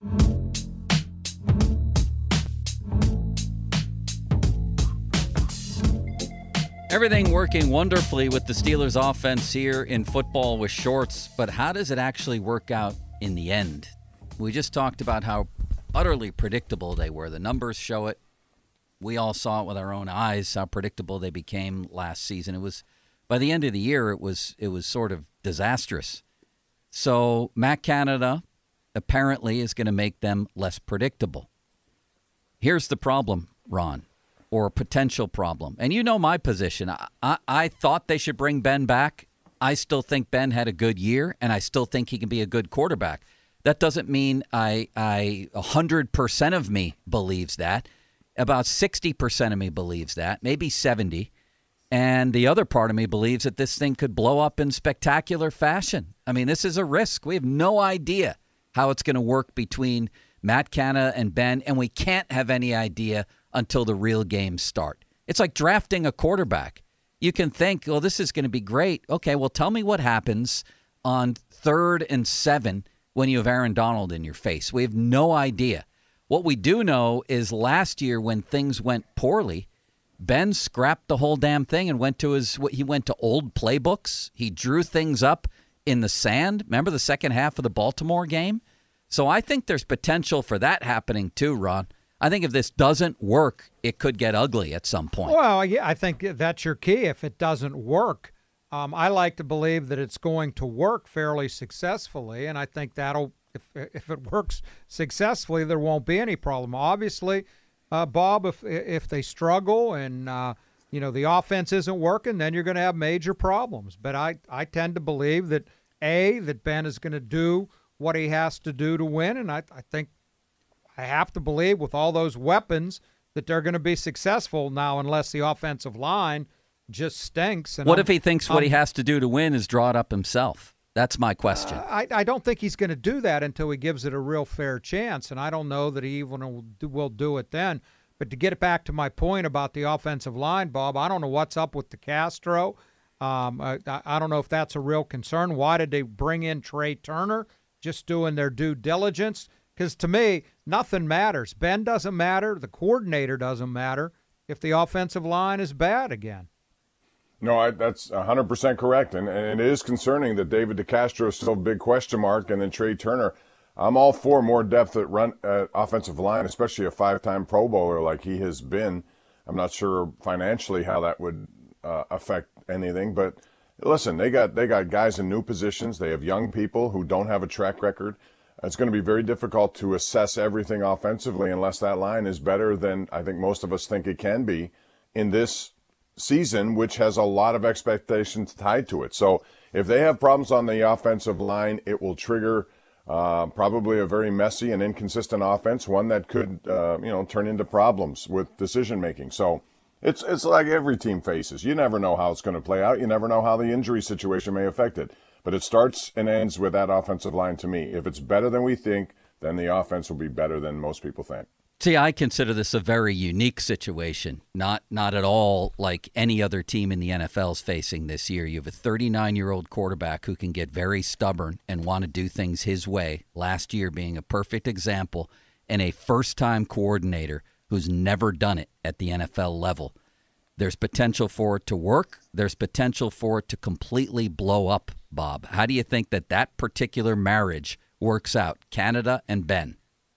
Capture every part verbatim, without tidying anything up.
Everything working wonderfully with the Steelers offense here in Football with Shorts, but how does it actually work out in the end? We just talked about how utterly predictable they were. The numbers show it. We all saw it with our own eyes, how predictable they became last season. It was, by the end of the year, it was it was sort of disastrous. So Matt Canada apparently is going to make them less predictable. Here's the problem, Ron. Or a potential problem. And you know my position. I, I, I thought they should bring Ben back. I still think Ben had a good year, and I still think he can be a good quarterback. That doesn't mean I, I one hundred percent of me believes that. About sixty percent of me believes that, maybe seventy. And the other part of me believes that this thing could blow up in spectacular fashion. I mean, this is a risk. We have no idea how it's going to work between Matt Canada and Ben, and we can't have any idea until the real games start. It's like drafting a quarterback. You can think, well, this is going to be great. Okay, well, tell me what happens on third and seven when you have Aaron Donald in your face. We have no idea. What we do know is last year when things went poorly, Ben scrapped the whole damn thing and went to his, he went to old playbooks. He drew things up in the sand. Remember the second half of the Baltimore game? So I think there's potential for that happening too, Ron. I think if this doesn't work, it could get ugly at some point. Well, yeah, I think that's your key. If it doesn't work, um, I like to believe that it's going to work fairly successfully, and I think that'll, if if it works successfully, there won't be any problem. Obviously, uh, Bob, if if they struggle and uh, you know the offense isn't working, then you're going to have major problems. But I I tend to believe that A, that Ben is going to do what he has to do to win, and I I think. I have to believe with all those weapons that they're going to be successful now unless the offensive line just stinks. And what I'm, if he thinks what I'm, he has to do to win is draw it up himself? That's my question. Uh, I, I don't think he's going to do that until he gives it a real fair chance, and I don't know that he even will do, will do it then. But to get it back to my point about the offensive line, Bob, I don't know what's up with DeCastro. Um, I, I don't know if that's a real concern. Why did they bring in Trey Turner? Just doing their due diligence? Because to me, nothing matters. Ben doesn't matter. The coordinator doesn't matter if the offensive line is bad again. No, I, that's one hundred percent correct. And, and it is concerning that David DeCastro is still a big question mark, and then Trey Turner. I'm all for more depth at run at offensive line, especially a five-time Pro Bowler like he has been. I'm not sure financially how that would uh, affect anything. But listen, they got they got guys in new positions. They have young people who don't have a track record. It's going to be very difficult to assess everything offensively unless that line is better than I think most of us think it can be in this season, which has a lot of expectations tied to it. So if they have problems on the offensive line, it will trigger uh, probably a very messy and inconsistent offense, one that could uh, you know turn into problems with decision making. So it's it's like every team faces. You never know how it's going to play out. You never know how the injury situation may affect it. But it starts and ends with that offensive line to me. If it's better than we think, then the offense will be better than most people think. See, I consider this a very unique situation, not not at all like any other team in the N F L is facing this year. You have a thirty-nine-year-old quarterback who can get very stubborn and want to do things his way, last year being a perfect example, and a first-time coordinator who's never done it at the N F L level. There's potential for it to work. There's potential for it to completely blow up, Bob. How do you think that that particular marriage works out, Canada and Ben?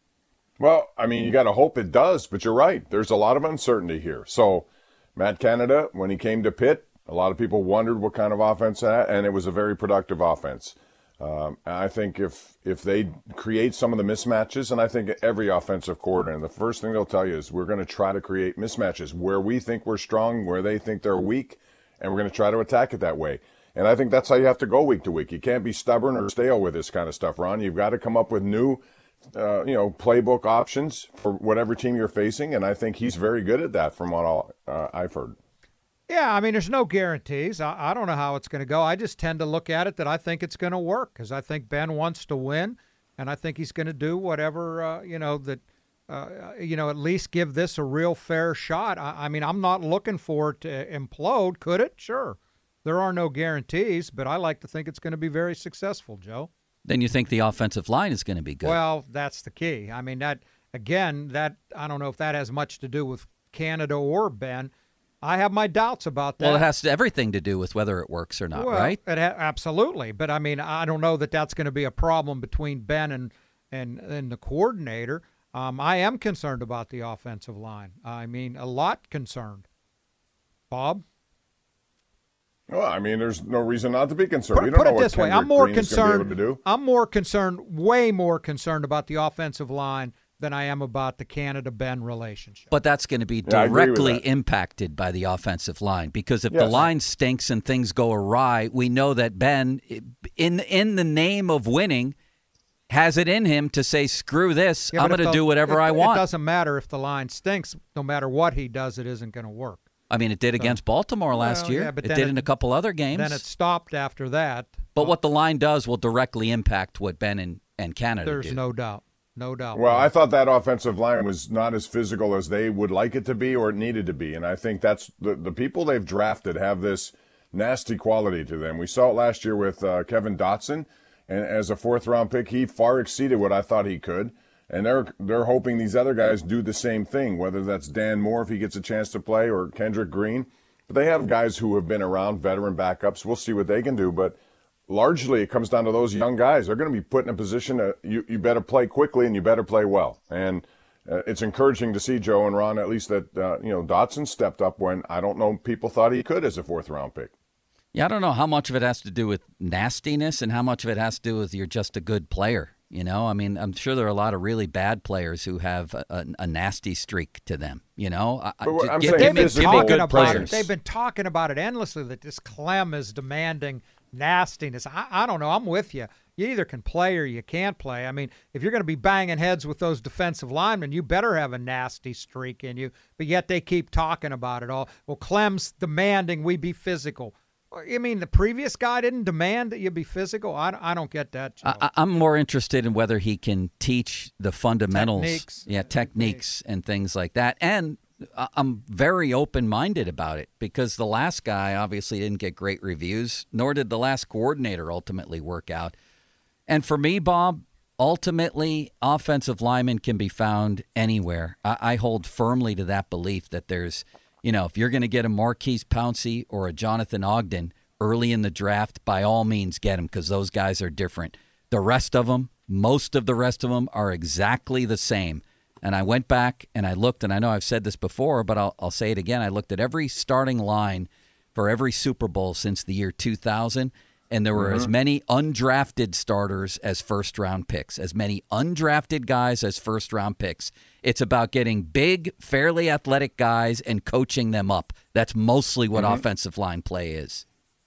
Well, I mean, you got to hope it does, but you're right. There's a lot of uncertainty here. So Matt Canada, when he came to Pitt, a lot of people wondered what kind of offense that, and it was a very productive offense. Um, I think if if they create some of the mismatches, and I think every offensive coordinator, the first thing they'll tell you is we're going to try to create mismatches where we think we're strong, where they think they're weak, and we're going to try to attack it that way. And I think that's how you have to go week to week. You can't be stubborn or stale with this kind of stuff, Ron. You've got to come up with new, uh, you know, playbook options for whatever team you're facing, and I think he's very good at that from what all, uh, I've heard. Yeah, I mean, there's no guarantees. I, I don't know how it's going to go. I just tend to look at it that I think it's going to work because I think Ben wants to win, and I think he's going to do whatever, uh, you know, that, uh, you know, at least give this a real fair shot. I, I mean, I'm not looking for it to implode. Could it? Sure. There are no guarantees, but I like to think it's going to be very successful, Joe. Then you think the offensive line is going to be good. Well, that's the key. I mean, that again, that I don't know if that has much to do with Canada or Ben. I have my doubts about that. Well, it has everything to do with whether it works or not, well, right? It ha- absolutely. But, I mean, I don't know that that's going to be a problem between Ben and, and, and the coordinator. Um, I am concerned about the offensive line. I mean, a lot concerned. Bob? Well, I mean, there's no reason not to be concerned. Put, we don't put know it what this way. Kendrick I'm more Green is gonna be able to concerned. do. I'm more concerned, way more concerned about the offensive line than I am about the Canada-Ben relationship. But that's going to be Yeah, I agree with directly that. impacted by the offensive line, because if the Yes. line stinks and things go awry, we know that Ben, in in the name of winning, has it in him to say, screw this, Yeah, I'm but going if to the- do whatever it, I want. It doesn't matter if the line stinks. No matter what he does, it isn't going to work. I mean, it did against Baltimore last Well, year. yeah, but it then did it- in a couple other games. Then it stopped after that. but what the line does will directly impact what Ben and, and Canada There's do. no doubt. No doubt. Well, I thought that offensive line was not as physical as they would like it to be or it needed to be. And I think that's the, the people they've drafted have this nasty quality to them. We saw it last year with uh, Kevin Dotson. And as a fourth round pick, he far exceeded what I thought he could. And they're they're hoping these other guys do the same thing, whether that's Dan Moore if he gets a chance to play or Kendrick Green. But they have guys who have been around, veteran backups. We'll see what they can do. But largely it comes down to those young guys. They're going to be put in a position that you, you better play quickly and you better play well. And uh, it's encouraging to see, Joe and Ron, at least that, uh, you know, Dotson stepped up when I don't know people thought he could as a fourth round pick. Yeah, I don't know how much of it has to do with nastiness and how much of it has to do with you're just a good player. You know, I mean, I'm sure there are a lot of really bad players who have a, a, a nasty streak to them. You know, I- But what I- I'm give, saying give me, is give they're me talking good about players. it. They've been talking about it endlessly, that this Clem is demanding nastiness. I, I don't know. I'm with you. You either can play or you can't play. I mean, if you're going to be banging heads with those defensive linemen, you better have a nasty streak in you. But yet they keep talking about it all. Well, Clem's demanding we be physical. I mean, the previous guy didn't demand that you be physical? I, I don't get that, Joe. I, I'm more interested in whether he can teach the fundamentals, Techniques. yeah, techniques and things like that. And I- I'm very open-minded about it because the last guy obviously didn't get great reviews, nor did the last coordinator ultimately work out. And for me, Bob, ultimately, offensive linemen can be found anywhere. I, I hold firmly to that belief that there's, you know, if you're going to get a Marquise Pouncey or a Jonathan Ogden early in the draft, by all means get them because those guys are different. The rest of them, most of the rest of them are exactly the same. And I went back and I looked, and I know I've said this before, but I'll, I'll say it again. I looked at every starting line for every Super Bowl since the year two thousand, and there were mm-hmm. as many undrafted starters as first-round picks, as many undrafted guys as first-round picks. It's about getting big, fairly athletic guys and coaching them up. That's mostly what mm-hmm. offensive line play is.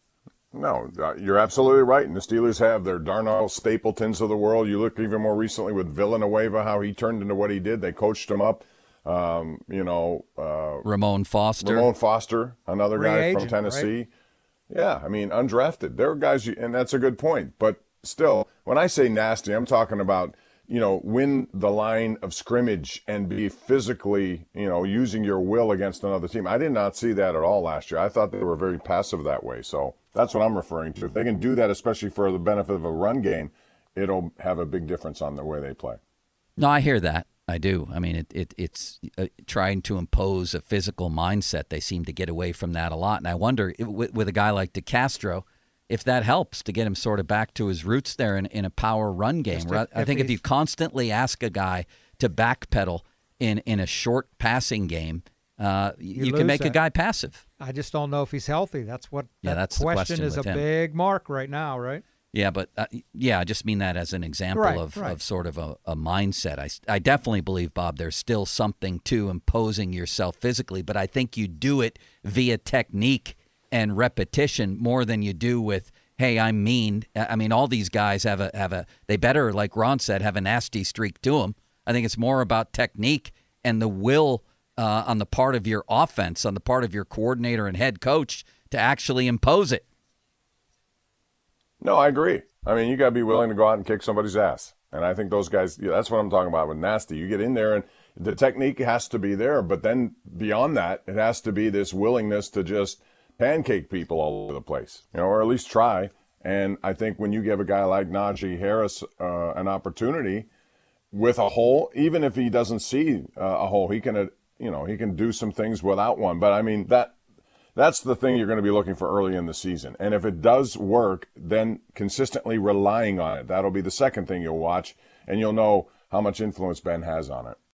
No, uh, you're absolutely right. And the Steelers have their Darnell Stapletons of the world. You look even more recently with Villanueva, how he turned into what he did. They coached him up. Um, you know, uh, Ramon Foster. Ramon Foster, another guy Free from agent, Tennessee. Right? Yeah, I mean, undrafted. There are guys, you, and that's a good point. But still, when I say nasty, I'm talking about, you know, win the line of scrimmage and be physically, you know, using your will against another team. I did not see that at all last year. I thought they were very passive that way. So that's what I'm referring to. If they can do that, especially for the benefit of a run game, it'll have a big difference on the way they play. No, I hear that. I do. I mean, it, it it's uh, trying to impose a physical mindset. They seem to get away from that a lot. And I wonder, it, with, with a guy like DeCastro, if that helps to get him sort of back to his roots there in, in a power run game. If, I if think if you constantly ask a guy to backpedal in, in a short passing game, uh, you, you can make that. a guy passive. I just don't know if he's healthy. That's what yeah, that that's question, the question is a him. big mark right now, right? Yeah, but uh, yeah, I just mean that as an example right, of, right. of sort of a, a mindset. I, I definitely believe, Bob, there's still something to imposing yourself physically, but I think you do it via technique and repetition more than you do with, hey, I'm mean. I mean, all these guys have a have a they better, like Ron said, have a nasty streak to them. I think it's more about technique and the will uh, on the part of your offense, on the part of your coordinator and head coach to actually impose it. No, I agree. I mean, you got to be willing to go out and kick somebody's ass. And I think those guys, yeah, that's what I'm talking about with nasty. You get in there and the technique has to be there. But then beyond that, it has to be this willingness to just pancake people all over the place, you know, or at least try. And I think when you give a guy like Najee Harris uh, an opportunity with a hole, even if he doesn't see uh, a hole, he can, uh, you know, he can do some things without one. But I mean, that that's the thing you're going to be looking for early in the season. And if it does work, then consistently relying on it. That'll be the second thing you'll watch, and you'll know how much influence Ben has on it.